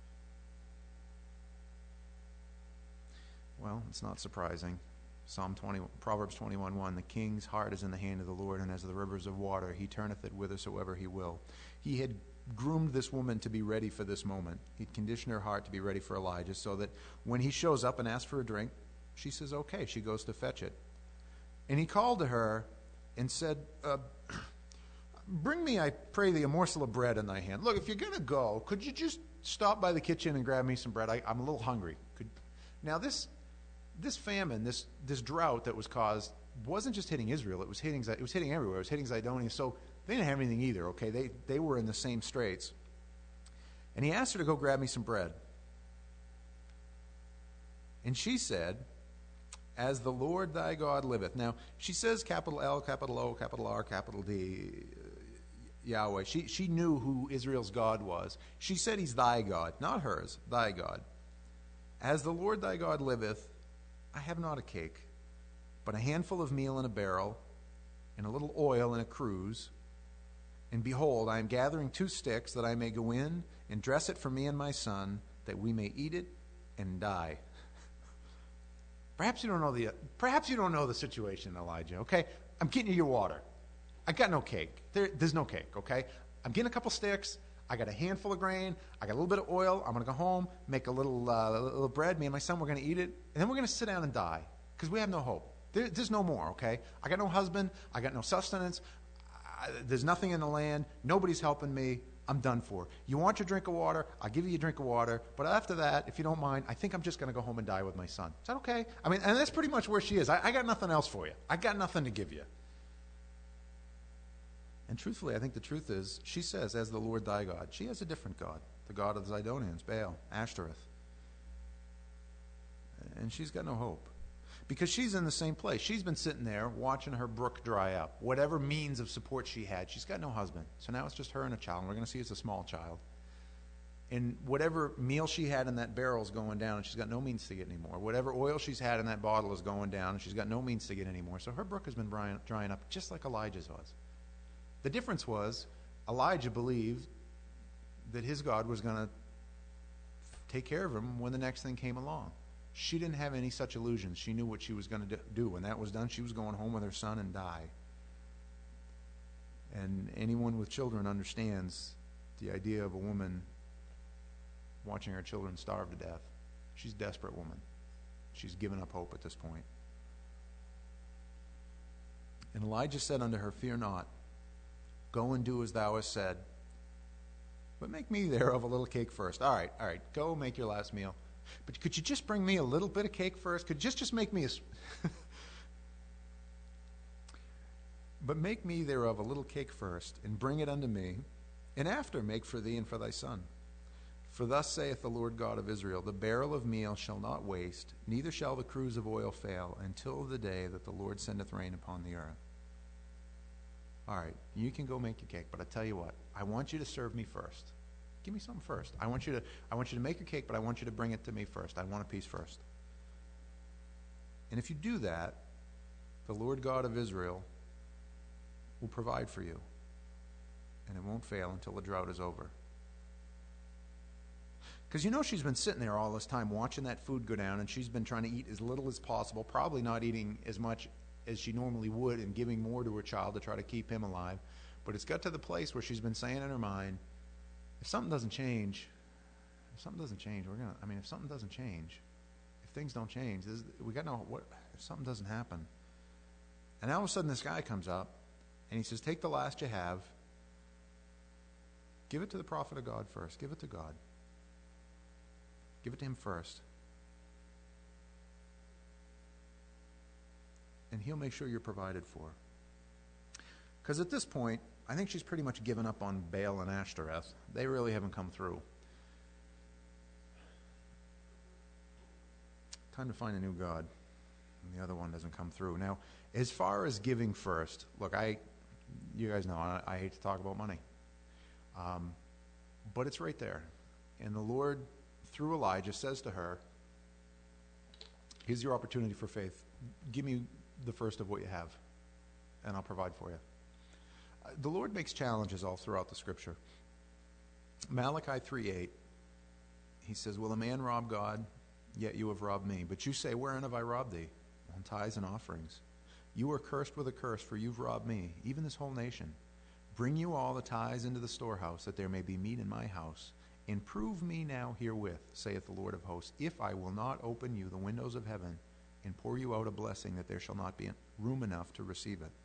Well, it's not surprising. Proverbs 21:1, the king's heart is in the hand of the Lord, and as the rivers of water, he turneth it whithersoever he will. He had groomed this woman to be ready for this moment. He'd conditioned her heart to be ready for Elijah, so that when he shows up and asks for a drink, she says, okay. She goes to fetch it. And he called to her and said, bring me, I pray thee, a morsel of bread in thy hand. Look, if you're going to go, could you just stop by the kitchen and grab me some bread? I'm a little hungry. Now, this famine, this drought that was caused, wasn't just hitting Israel. It was hitting everywhere. It was hitting Zidonia. So they didn't have anything either, okay? They were in the same straits. And he asked her to go grab me some bread. And she said, as the Lord thy God liveth. Now, she says capital L, capital O, capital R, capital D, Yahweh. She knew who Israel's God was. She said he's thy God, not hers, thy God. As the Lord thy God liveth, I have not a cake, but a handful of meal in a barrel, and a little oil in a cruse. And behold, I am gathering 2 sticks, that I may go in and dress it for me and my son, that we may eat it and die. Perhaps you don't know the situation, Elijah, okay? I'm getting you your water. I got no cake. There's no cake, okay? I'm getting a couple sticks. I got a handful of grain. I got a little bit of oil. I'm going to go home, make a little bread. Me and my son, we're going to eat it. And then we're going to sit down and die because we have no hope. There's no more, okay? I got no husband. I got no sustenance. There's nothing in the land. Nobody's helping me. I'm done for. You want your drink of water? I'll give you a drink of water. But after that, if you don't mind, I think I'm just going to go home and die with my son. Is that okay? I mean, and that's pretty much where she is. I got nothing else for you. I got nothing to give you. And truthfully, I think the truth is, she says, as the Lord thy God. She has a different God, the God of the Zidonians, Baal, Ashtoreth. And she's got no hope. Because she's in the same place. She's been sitting there watching her brook dry up. Whatever means of support she had, she's got no husband. So now it's just her and a child. And we're going to see it's a small child. And whatever meal she had in that barrel is going down, and she's got no means to get any more. Whatever oil she's had in that bottle is going down, and she's got no means to get any more. So her brook has been drying up just like Elijah's was. The difference was Elijah believed that his God was going to take care of him when the next thing came along. She didn't have any such illusions. She knew what she was going to do. When that was done, she was going home with her son and die. And anyone with children understands the idea of a woman watching her children starve to death. She's a desperate woman. She's given up hope at this point. And Elijah said unto her, Fear not. Go and do as thou hast said. But make me thereof a little cake first. All right. Go make your last meal. But could you just bring me a little bit of cake first? Could you just make me a... But make me thereof a little cake first, and bring it unto me, and after make for thee and for thy son. For thus saith the Lord God of Israel, The barrel of meal shall not waste, neither shall the cruse of oil fail, until the day that the Lord sendeth rain upon the earth. All right, you can go make your cake, but I tell you what, I want you to serve me first. Give me something first. I want you to make your cake, but I want you to bring it to me first. I want a piece first. And if you do that, the Lord God of Israel will provide for you. And it won't fail until the drought is over. Because you know she's been sitting there all this time watching that food go down, and she's been trying to eat as little as possible, probably not eating as much as she normally would and giving more to her child to try to keep him alive. But it's got to the place where she's been saying in her mind, if something doesn't change, if something doesn't change, if things don't change, we got to know what, if something doesn't happen. And all of a sudden this guy comes up and he says, take the last you have, give it to the prophet of God first, give it to God. Give it to him first. And he'll make sure you're provided for. Because at this point, I think she's pretty much given up on Baal and Ashtoreth. They really haven't come through. Time to find a new God. And the other one doesn't come through. Now, as far as giving first, look, you guys know I hate to talk about money. But it's right there. And the Lord, through Elijah, says to her, here's your opportunity for faith. Give me the first of what you have, and I'll provide for you. The Lord makes challenges all throughout the Scripture. Malachi 3:8, he says, Will a man rob God? Yet you have robbed me. But you say, Wherein have I robbed thee? On tithes and offerings. You are cursed with a curse, for you've robbed me, even this whole nation. Bring you all the tithes into the storehouse, that there may be meat in my house. And prove me now herewith, saith the Lord of hosts, if I will not open you the windows of heaven, and pour you out a blessing, that there shall not be room enough to receive it.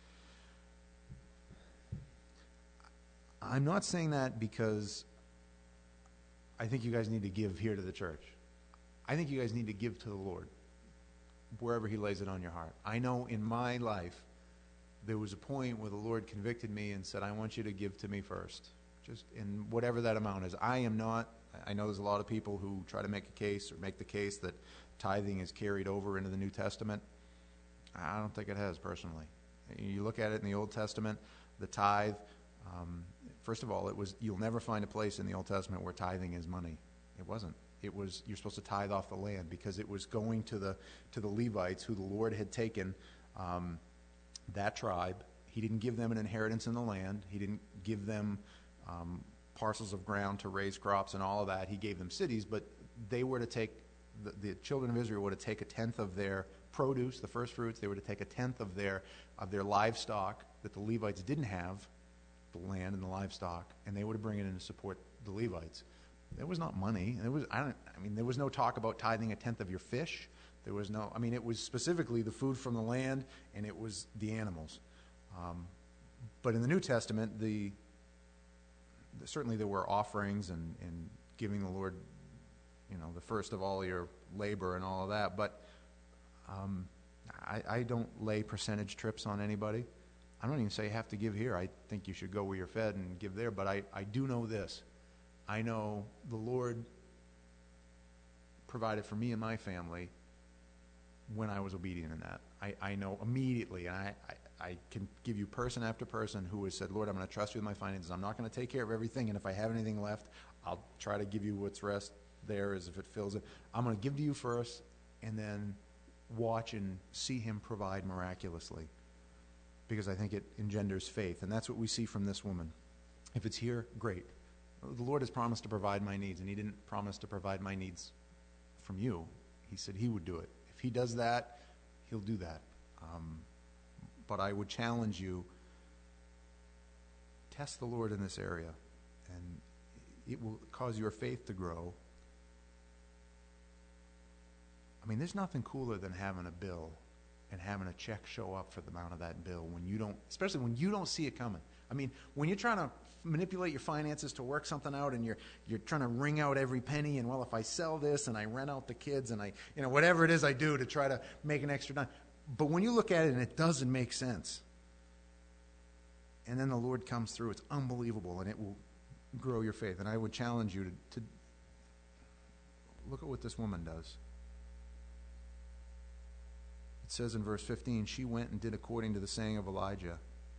I'm not saying that because I think you guys need to give here to the church. I think you guys need to give to the Lord wherever he lays it on your heart. I know in my life there was a point where the Lord convicted me and said, I want you to give to me first, just in whatever that amount is. I know there's a lot of people who try to make a case or make the case that tithing is carried over into the New Testament. I don't think it has, personally. You look at it in the Old Testament, the tithe, first of all, you'll never find a place in the Old Testament where tithing is money. It wasn't. You're supposed to tithe off the land, because it was going to the Levites, who the Lord had taken that tribe. He didn't give them an inheritance in the land. He didn't give them parcels of ground to raise crops and all of that. He gave them cities, but they were to take, the children of Israel were to take a tenth of their produce, the first fruits. They were to take a tenth of their livestock that the Levites didn't have, the land and the livestock, and they were to bring it in to support the Levites. There was not money. There was no talk about tithing a tenth of your fish. There was no, it was specifically the food from the land, and it was the animals. But in the New Testament, the certainly there were offerings and giving the Lord, the first of all your labor and all of that. But I don't lay percentage trips on anybody. I don't even say you have to give here. I think you should go where you're fed and give there. But I do know this. I know the Lord provided for me and my family when I was obedient in that. I know immediately, and I can give you person after person who has said, Lord, I'm going to trust you with my finances. I'm not going to take care of everything, and if I have anything left, I'll try to give you what's rest there as if it fills it. I'm going to give to you first, and then watch and see him provide miraculously, because I think it engenders faith, and that's what we see from this woman. If it's here, great. The Lord has promised to provide my needs, and he didn't promise to provide my needs from you. He said he would do it. If he does that, he'll do that. But I would challenge you, test the Lord in this area, and it will cause your faith to grow. I mean, there's nothing cooler than having a bill and having a check show up for the amount of that bill when you don't, especially when you don't see it coming. I mean, when you're trying to manipulate your finances to work something out, and you're trying to wring out every penny, and well, if I sell this and I rent out the kids and I, whatever it is I do to try to make an extra dime. But when you look at it and it doesn't make sense, and then the Lord comes through, it's unbelievable, and it will grow your faith. And I would challenge you to look at what this woman does. It says in verse 15, she went and did according to the saying of Elijah.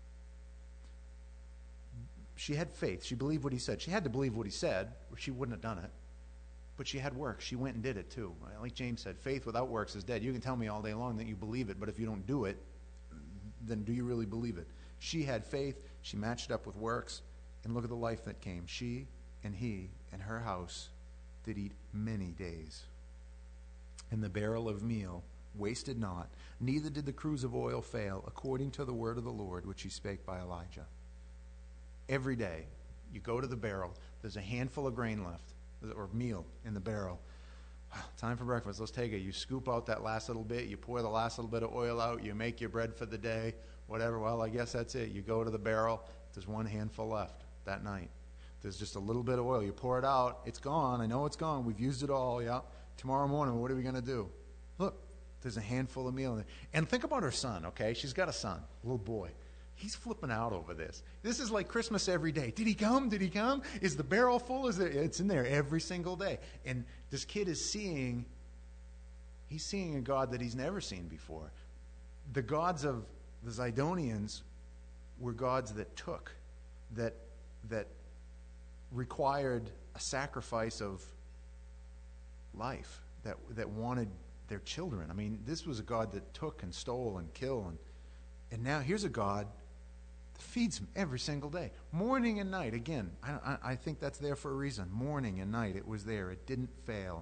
She had faith. She believed what he said. She had to believe what he said, or she wouldn't have done it. But she had work. She went and did it too. Like James said, faith without works is dead. You can tell me all day long that you believe it, but if you don't do it, then do you really believe it? She had faith. She matched up with works. And look at the life that came. She and he and her house did eat many days. And the barrel of meal wasted not, neither did the cruse of oil fail, according to the word of the Lord, which he spake by Elijah. Every day, you go to the barrel, there's a handful of grain left, or meal in the barrel. Time for breakfast, let's take it. You scoop out that last little bit, you pour the last little bit of oil out, you make your bread for the day, whatever. Well, I guess that's it. You go to the barrel, there's one handful left that night. There's just a little bit of oil. You pour it out, it's gone. I know it's gone. We've used it all, yeah. Tomorrow morning, what are we going to do? Look, there's a handful of meal in there. And think about her son, okay? She's got a son, a little boy. He's flipping out over this. This is like Christmas every day. Did he come? Did he come? Is the barrel full? It's in there every single day. And this kid is seeing a God that he's never seen before. The gods of the Zidonians were gods that took, that required a sacrifice of life, that wanted their children. I mean, this was a God that took and stole and killed. And now here's a God that feeds him every single day. Morning and night. Again, I think that's there for a reason. Morning and night, it was there. It didn't fail.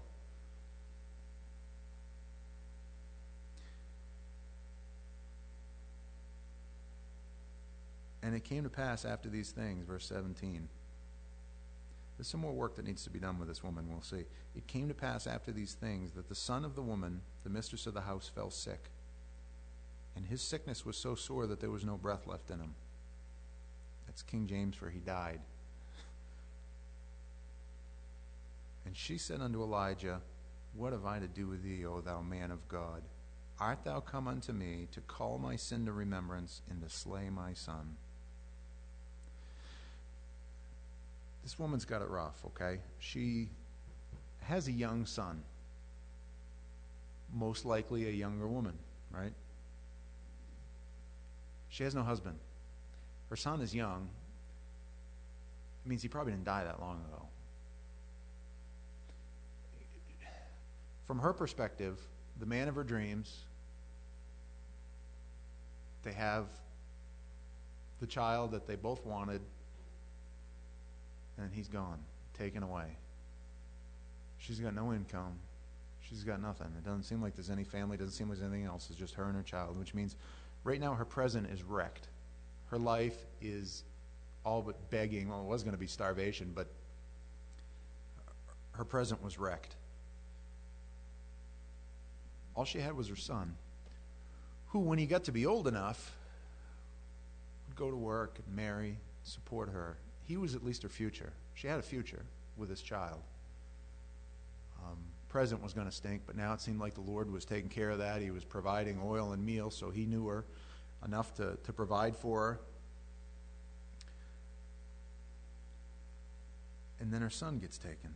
And it came to pass after these things, verse 17. There's some more work that needs to be done with this woman, we'll see. It came to pass after these things that the son of the woman, the mistress of the house, fell sick. And his sickness was so sore that there was no breath left in him. That's King James for he died. And she said unto Elijah, what have I to do with thee, O thou man of God? Art thou come unto me to call my sin to remembrance and to slay my son? This woman's got it rough, okay? She has a young son. Most likely a younger woman, right? She has no husband. Her son is young. It means he probably didn't die that long ago. From her perspective, the man of her dreams, they have the child that they both wanted, and he's gone, taken away. She's got no income. She's got nothing. It doesn't seem like there's any family. It doesn't seem like there's anything else. It's just her and her child, which means right now her present is wrecked. Her life is all but begging. Well, it was going to be starvation, but her present was wrecked. All she had was her son, who, when he got to be old enough, would go to work and marry, support her. he was at least her future. She had a future with this child. Present was going to stink, but now it seemed like the Lord was taking care of that. He was providing oil and meal, so he knew her enough to provide for her. And then her son gets taken.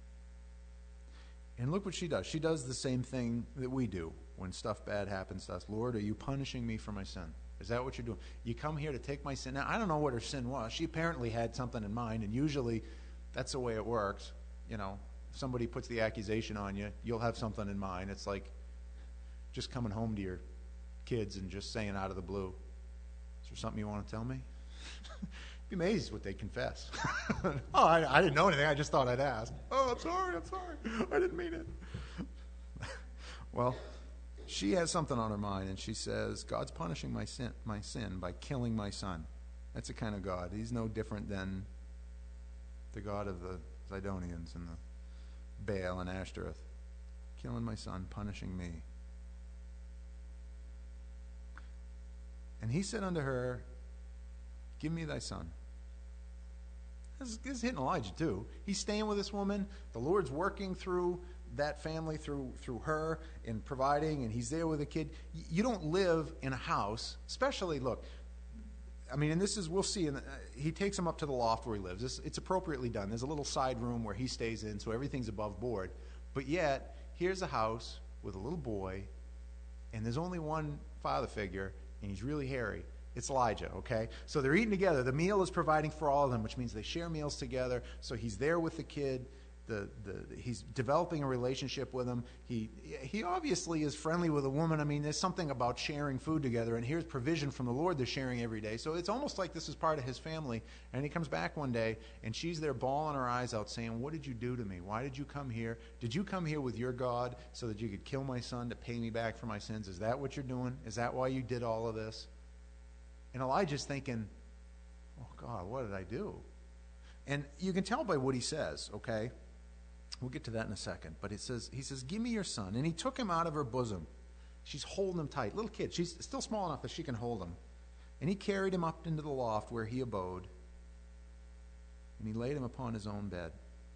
And look what she does. She does the same thing that we do when stuff bad happens to us. Lord, are you punishing me for my sin? Is that what you're doing? You come here to take my sin? Now, I don't know what her sin was. She apparently had something in mind, and usually that's the way it works. You know, if somebody puts the accusation on you, you'll have something in mind. It's like just coming home to your kids and just saying out of the blue, is there something you want to tell me? Be amazed what they confess. Oh, I didn't know anything. I just thought I'd ask. Oh, I'm sorry. I didn't mean it. Well, she has something on her mind, and she says, God's punishing my sin by killing my son. That's the kind of God. He's no different than the God of the Zidonians and the Baal and Ashtoreth. Killing my son, punishing me. And he said unto her, give me thy son. This is hitting Elijah too. He's staying with this woman. The Lord's working through that family, through her, and providing, and he's there with a kid. You don't live in a house, especially, look, I mean, and this is, we'll see, he takes him up to the loft where he lives. It's appropriately done. There's a little side room where he stays in, so everything's above board. But yet, here's a house with a little boy, and there's only one father figure, and he's really hairy. It's Elijah, okay? So they're eating together. The meal is providing for all of them, which means they share meals together. So he's there with the kid. He's developing a relationship with him. He obviously is friendly with a woman. I mean, there's something about sharing food together, and here's provision from the Lord they're sharing every day. So it's almost like this is part of his family. And he comes back one day, and she's there bawling her eyes out saying, what did you do to me? Why did you come here? Did you come here with your God so that you could kill my son to pay me back for my sins? Is that what you're doing? Is that why you did all of this? And Elijah's thinking, oh, God, what did I do? And you can tell by what he says, okay? We'll get to that in a second. But he says, give me your son. And he took him out of her bosom. She's holding him tight. Little kid. She's still small enough that she can hold him. And he carried him up into the loft where he abode. And he laid him upon his own bed.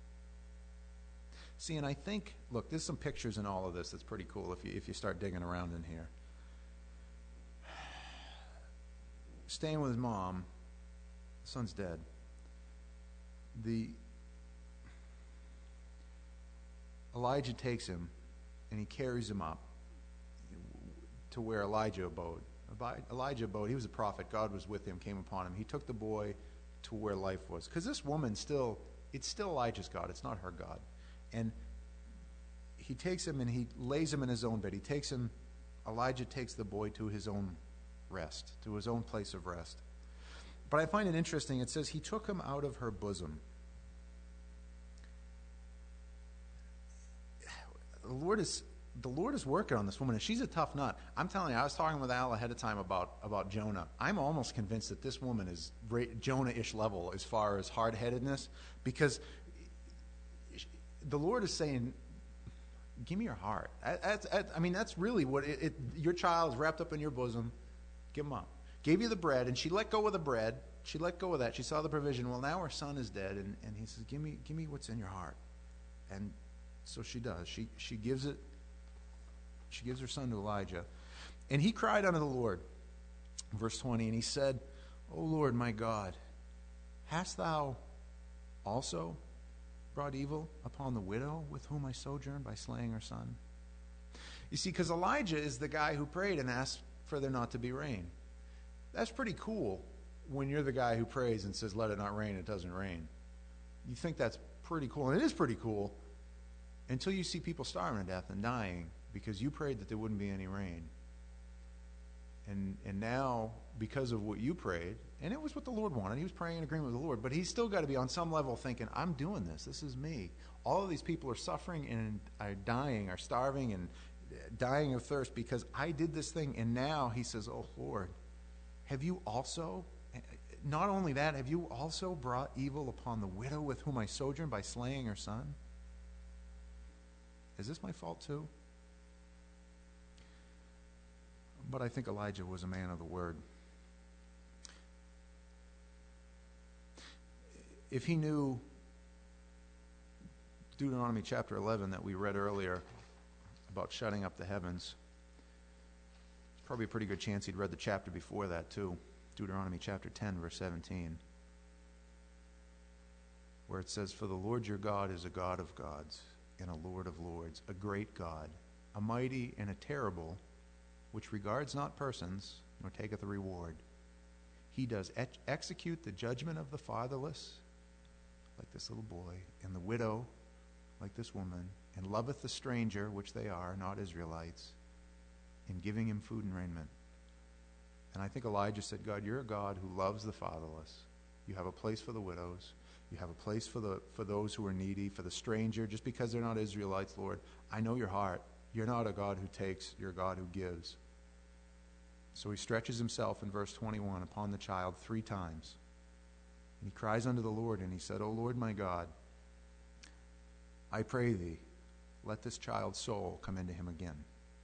See, and I think, look, there's some pictures in all of this that's pretty cool if you start digging around in here. Staying with his mom. The son's dead. Elijah takes him and he carries him up to where Elijah abode. Elijah abode. He was a prophet. God was with him, came upon him. He took the boy to where life was. Because this woman it's still Elijah's God. It's not her God. And he takes him and he lays him in his own bed. Elijah takes the boy to his own rest, to his own place of rest. But I find it interesting. It says he took him out of her bosom. The Lord is working on this woman, and she's a tough nut. I'm telling you, I was talking with Al ahead of time about Jonah. I'm almost convinced that this woman is Jonah-ish level as far as hard-headedness, because the Lord is saying, give me your heart. That's really what your child is wrapped up in your bosom. Give him up. Gave you the bread, and she let go of the bread. She let go of that. She saw the provision. Well, now her son is dead, and he says, give me what's in your heart. And so she does. She gives it. She gives her son to Elijah. And he cried unto the Lord, verse 20, and he said, O Lord, my God, hast thou also brought evil upon the widow with whom I sojourned by slaying her son? You see, because Elijah is the guy who prayed and asked for there not to be rain. That's pretty cool when you're the guy who prays and says, let it not rain, it doesn't rain. You think that's pretty cool, and it is pretty cool until you see people starving to death and dying because you prayed that there wouldn't be any rain. And now, because of what you prayed, and it was what the Lord wanted, he was praying in agreement with the Lord, but he's still got to be on some level thinking, I'm doing this. This is me. All of these people are suffering and are dying, are starving and dying of thirst because I did this thing. And now he says, oh, Lord, have you also, not only that, have you also brought evil upon the widow with whom I sojourn by slaying her son? Is this my fault too? But I think Elijah was a man of the word. if he knew Deuteronomy chapter 11 that we read earlier about shutting up the heavens, there's probably a pretty good chance he'd read the chapter before that too, Deuteronomy chapter 10, verse 17, where it says, "For the Lord your God is a God of gods and a Lord of lords, a great God, a mighty and a terrible, which regards not persons, nor taketh a reward. He does execute the judgment of the fatherless, like this little boy, and the widow, like this woman, and loveth the stranger, which they are, not Israelites, in giving him food and raiment." And I think Elijah said, God, you're a God who loves the fatherless. You have a place for the widows. You have a place for those who are needy, for the stranger, just because they're not Israelites, Lord. I know your heart. You're not a God who takes, you're a God who gives. So he stretches himself in verse 21 upon the child 3 times. And he cries unto the Lord, and he said, O Lord my God, I pray thee, let this child's soul come into him again.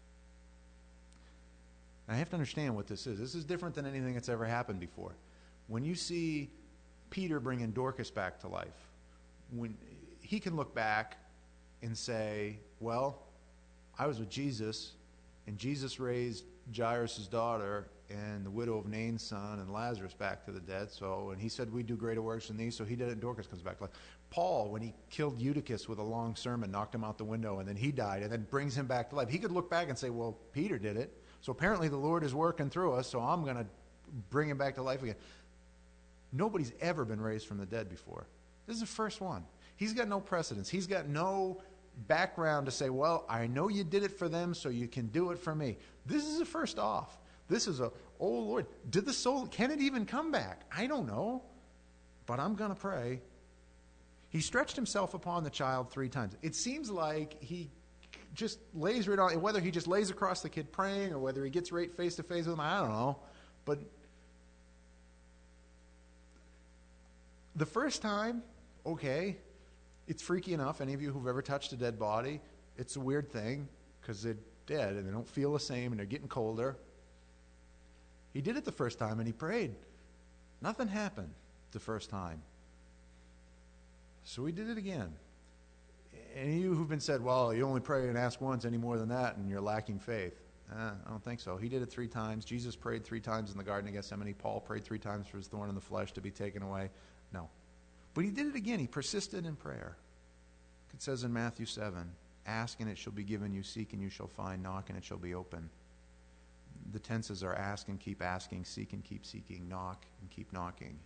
Now, I have to understand what this is. This is different than anything that's ever happened before. When you see Peter bringing Dorcas back to life, when he can look back and say, well, I was with Jesus, and Jesus raised Jairus' daughter and the widow of Nain's son and Lazarus back to the dead. And he said, we do greater works than these, so he did it, and Dorcas comes back to life. Paul, when he killed Eutychus with a long sermon, knocked him out the window, and then he died, and then brings him back to life. He could look back and say, well, Peter did it, so apparently the Lord is working through us, so I'm going to bring him back to life again. Nobody's ever been raised from the dead before. This is the first one. He's got no precedence. He's got no background to say, well, I know you did it for them, so you can do it for me. This is the first off. This is oh Lord, did the soul, can it even come back? I don't know, but I'm going to pray. He stretched himself upon the child 3 times. It seems like he just lays right on, whether he just lays across the kid praying or whether he gets right face to face with him, I don't know. But the first time, okay, it's freaky enough. Any of you who've ever touched a dead body, it's a weird thing because they're dead and they don't feel the same and they're getting colder. He did it the first time and he prayed. Nothing happened the first time. So he did it again. Any of you who've been said, well, you only pray and ask once any more than that and you're lacking faith. I don't think so. He did it 3 times. Jesus prayed 3 times in the Garden of Gethsemane. Paul prayed 3 times for his thorn in the flesh to be taken away. No. But he did it again. He persisted in prayer. It says in Matthew 7, ask and it shall be given you, seek and you shall find, knock and it shall be open. The tenses are ask and keep asking, seek and keep seeking, knock and keep knocking.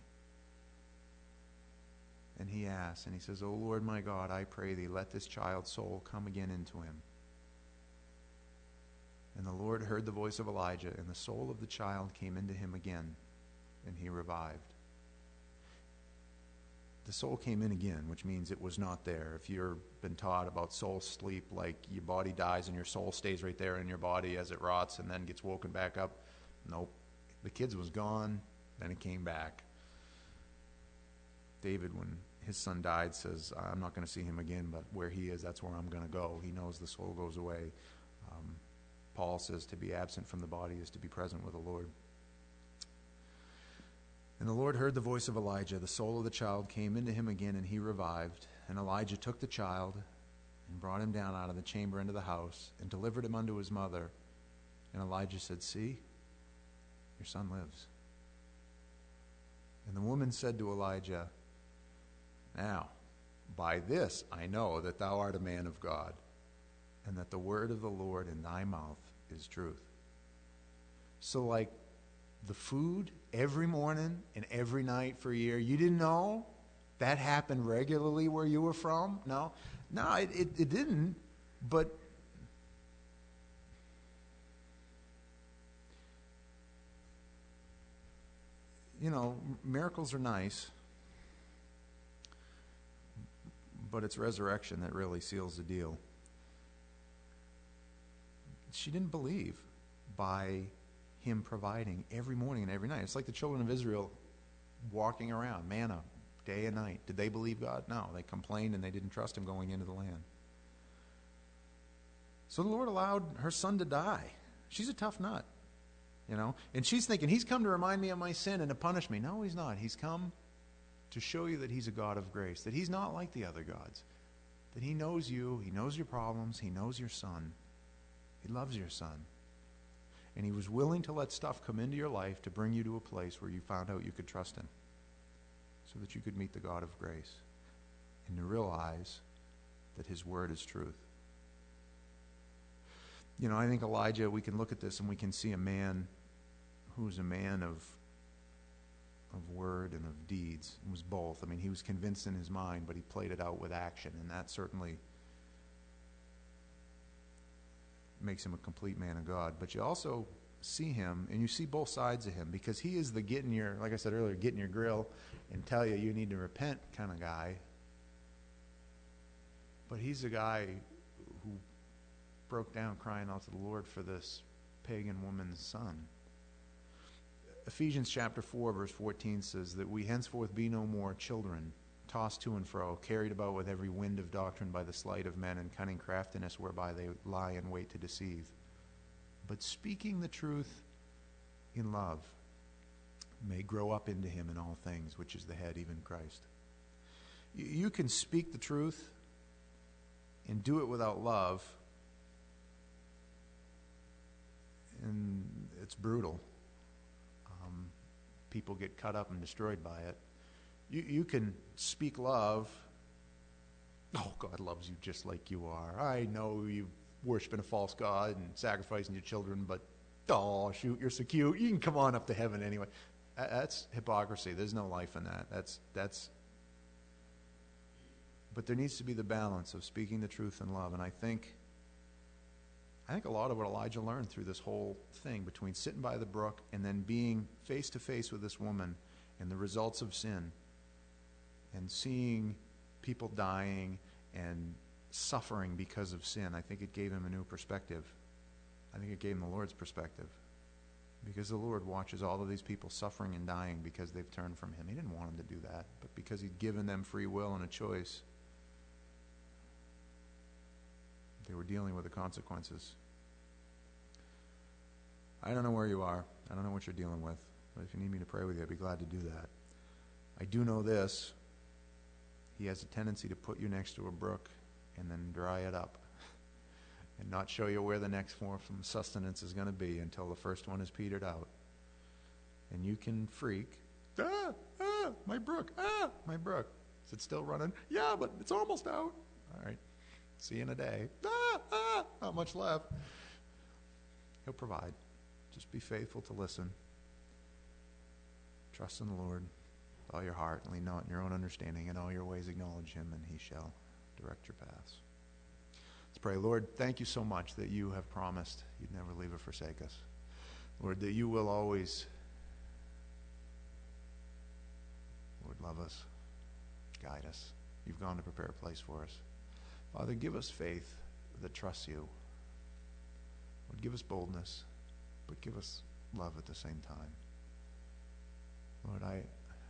And he asks, and he says, O Lord my God, I pray thee, let this child's soul come again into him. And the Lord heard the voice of Elijah, and the soul of the child came into him again, and he revived. The soul came in again, which means it was not there. If you've been taught about soul sleep, like your body dies and your soul stays right there in your body as it rots and then gets woken back up, nope. The kid was gone, then it came back. David, when his son died, says, I'm not going to see him again, but where he is, that's where I'm going to go. He knows the soul goes away. Paul says to be absent from the body is to be present with the Lord. And the Lord heard the voice of Elijah. The soul of the child came into him again, and he revived. And Elijah took the child and brought him down out of the chamber into the house and delivered him unto his mother. And Elijah said, see, your son lives. And the woman said to Elijah, now, by this I know that thou art a man of God, and that the word of the Lord in thy mouth is truth. So like the food every morning and every night for a year, you didn't know that happened regularly where you were from? No, it didn't, but you know, miracles are nice, but it's resurrection that really seals the deal. She didn't believe by him providing every morning and every night. It's like the children of Israel walking around, manna, day and night. Did they believe God? No. They complained and they didn't trust him going into the land. So the Lord allowed her son to die. She's a tough nut, you know. And she's thinking, he's come to remind me of my sin and to punish me. No, he's not. He's come to show you that he's a God of grace, that he's not like the other gods, that he knows you, he knows your problems, he knows your son, he loves your son. And he was willing to let stuff come into your life to bring you to a place where you found out you could trust him, so that you could meet the God of grace and to realize that his word is truth. You know, I think Elijah, we can look at this and we can see a man who's a man of word and of deeds. It was both. I mean, he was convinced in his mind, but he played it out with action, and that certainly makes him a complete man of God. But you also see him, and you see both sides of him, because he is the get in your, like I said earlier, get in your grill and tell you you need to repent kind of guy. But he's a guy who broke down crying out to the Lord for this pagan woman's son. Ephesians chapter 4, verse 14 says that we henceforth be no more children, tossed to and fro, carried about with every wind of doctrine by the sleight of men and cunning craftiness whereby they lie in wait to deceive. But speaking the truth in love may grow up into him in all things, which is the head, even Christ. You can speak the truth and do it without love, and it's brutal. People get cut up and destroyed by it. You can speak love. Oh, God loves you just like you are. I know you worshiping a false god and sacrificing your children, but oh, shoot, you're so cute. You can come on up to heaven anyway. That's hypocrisy. There's no life in that. That's. But there needs to be the balance of speaking the truth in love, and I think a lot of what Elijah learned through this whole thing, between sitting by the brook and then being face to face with this woman and the results of sin, and seeing people dying and suffering because of sin, I think it gave him a new perspective. I think it gave him the Lord's perspective. Because the Lord watches all of these people suffering and dying because they've turned from him. He didn't want them to do that, but because he'd given them free will and a choice, they were dealing with the consequences. I don't know where you are. I don't know what you're dealing with. But if you need me to pray with you, I'd be glad to do that. I do know this. He has a tendency to put you next to a brook and then dry it up and not show you where the next form of sustenance is going to be until the first one is petered out. And you can freak. My brook. My brook. Is it still running? Yeah, but it's almost out. All right. See you in a day. Not much left. He'll provide. Just be faithful to listen. Trust in the Lord with all your heart, and lean not in your own understanding. In all your ways acknowledge him, and he shall direct your paths. Let's pray. Lord, thank you so much that you have promised you'd never leave or forsake us. Lord, that you will always, Lord, love us, guide us. You've gone to prepare a place for us. Father, give us faith that trusts you. Lord, give us boldness, but give us love at the same time. Lord,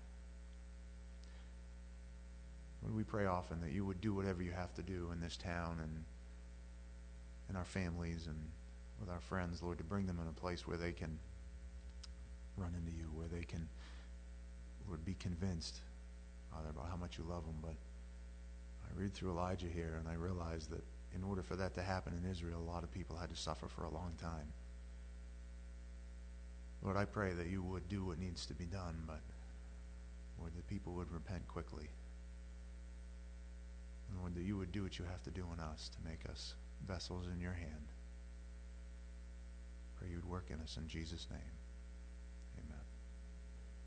we pray often that you would do whatever you have to do in this town and in our families and with our friends, Lord, to bring them in a place where they can run into you, where they can, Lord, be convinced, Father, about how much you love them. But I read through Elijah here, and I realize that in order for that to happen in Israel, a lot of people had to suffer for a long time. Lord, I pray that you would do what needs to be done, but Lord, that people would repent quickly. And Lord, that you would do what you have to do in us to make us vessels in your hand. Pray you would work in us in Jesus' name.